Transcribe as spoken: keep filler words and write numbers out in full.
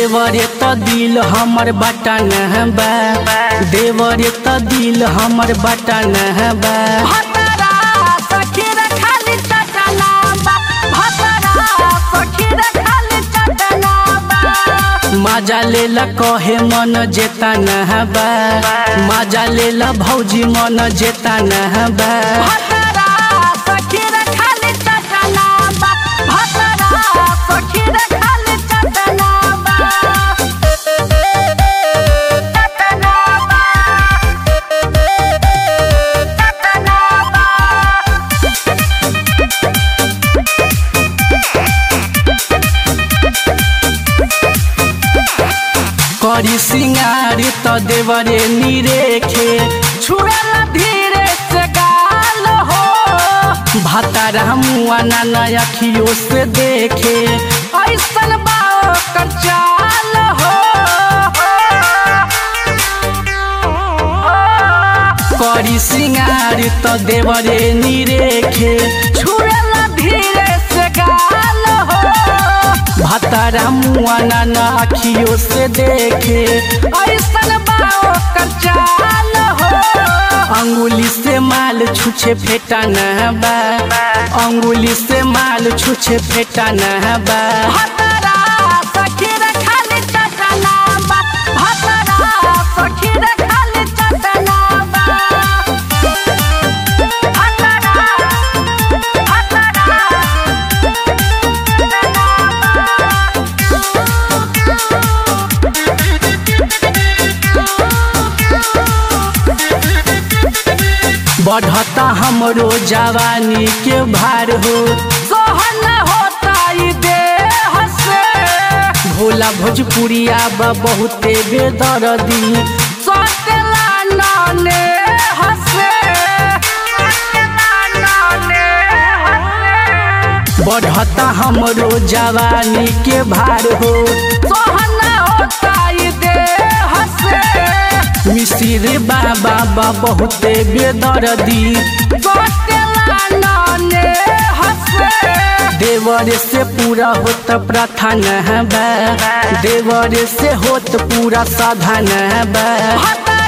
देवरे त दिल हमर बटन बा देवरे त दिल हमर बटन बा भतरा सखी रे खाली चटना बा भतरा सखी रे खाली चटना बा मजा लेला कहे मन जेता न बा मजा लेला भौजी मन जेता न बा भतरा सखी रे खाली चटना बा भतरा सखी रे खाली चटना बा चटना बा चटना बा करी सिंगार त देवरे निरेखे छुएला धीरे से गाल हो भतारा मुआ ना अखियों से देखे ऐसन बाओ कर चाल हो करी सिंगार त देवरे निरेखे छुएला धीरे से गाल हो भतारा मुआ ना अखियों से देखे ऐसन बाओ कर चाल हो अंगुली से माल छुछे फेटा न बा अंगुली से माल छुछे फेटा न बा भतरा सखी रे खाली चटना बा भतरा सखी रे खाली चटना बा भतरा भतरा बढ़ता हमरो जवानी के भार हो सोहन होता ई देह से भोला भोजपुरिया बा बहुते बेदर्दी सोतेला नाने हसे सोतेला नाने हसे बढ़ता हमरो जवानी के भार हो सोहन होता ई देह से मिसिर बाबा बा बहुते बेदर्दी सोतेला नाने हसे देवरे से पूरा होत प्रार्थना बा देवरे से होत पूरा साधन बा भतरा